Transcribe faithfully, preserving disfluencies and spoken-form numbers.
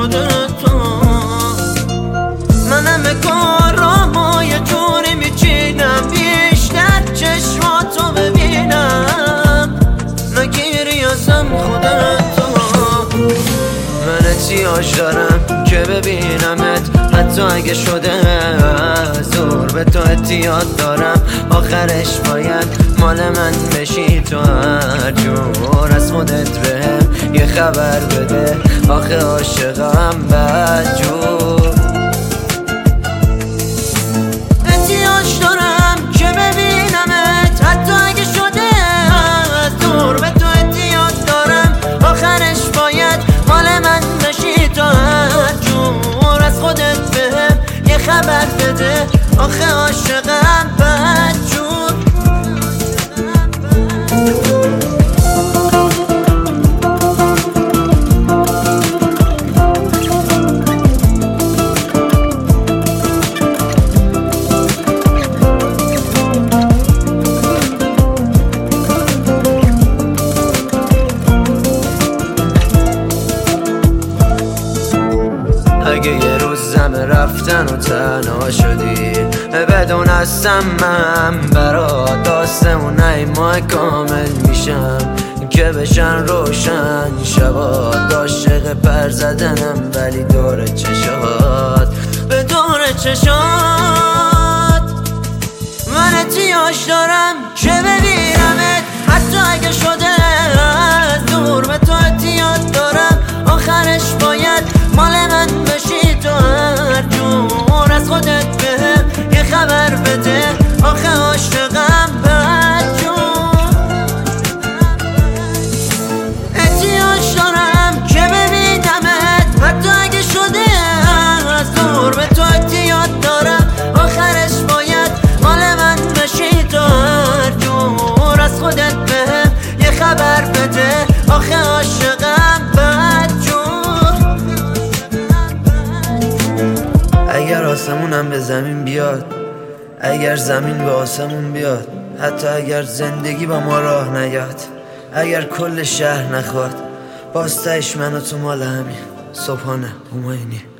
خودتو. منم کارامو یه جوری میچینم بیشتر چشماتو ببینم، نگیری ازم خودتو. من احتیاج دارم که ببینمت، حتی اگه شده زور به تو احتیاج دارم. آخرش باید مال من بشی تو، هر جور از خودت بهم یه خبر بده. آخه عاشقم بدجور. احتیاج دارم که ببینمت، حتی اگه شده دور به تو احتیاج دارم. آخرش باید مال من بشی تو، هر جور از خودت بهم یه خبر بده. آخه عاشقم بدجور. اگه یه روز زمه رفتن و تنها شدی، بدونستم من برات آسمونه ماه کامل میشم، که بشن روشن شبات. عاشق پر زدنم ولی دور چشات، به دور چشات. من احتیاج دارم که ببینمت، حتی اگه شده دور به تو احتیاج دارم. آخرش باید مال من بشی تو، هر جور از خودت بهم یه خبر بده. آخه عاشقم بدجور. احتیاج دارم که ببینمت، حتی اگه شده از دور به تو احتیاج دارم. آخرش باید مال من بشی تو، هر جور از خودت بهم یه خبر بده. آخه عاشقم بدجور. اگر آسمونم به زمین بیاد، اگر زمین به آسمون بیاد، حتی اگر زندگی با ما راه نیاد، اگر کل شهر نخواد، باز تهش من و تو مال همین. صبحانه هماینی.